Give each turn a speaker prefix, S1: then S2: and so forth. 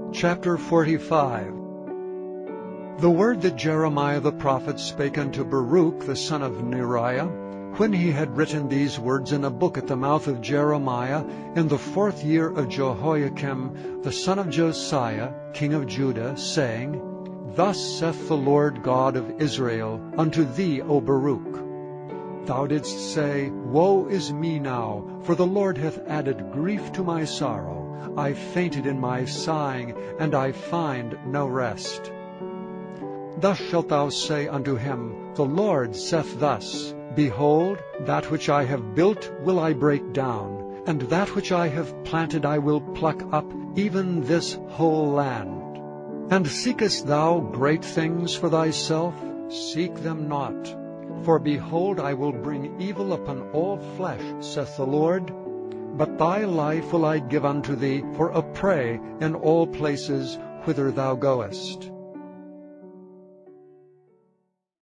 S1: Chapter 45. The word that Jeremiah the prophet spake unto Baruch the son of Neriah, when he had written these words in a book at the mouth of Jeremiah, in the 4th year of Jehoiakim the son of Josiah, king of Judah, saying, Thus saith the Lord God of Israel unto thee, O Baruch, Thou didst say, Woe is me now, for the Lord hath added grief to my sorrow. I fainted in my sighing, and I find no rest. Thus shalt thou say unto him, The Lord saith thus, Behold, that which I have built will I break down, and that which I have planted I will pluck up, even this whole land. And seekest thou great things for thyself? Seek them not. For behold, I will bring evil upon all flesh, saith the Lord. But thy life will I give unto thee for a prey in all places whither thou goest.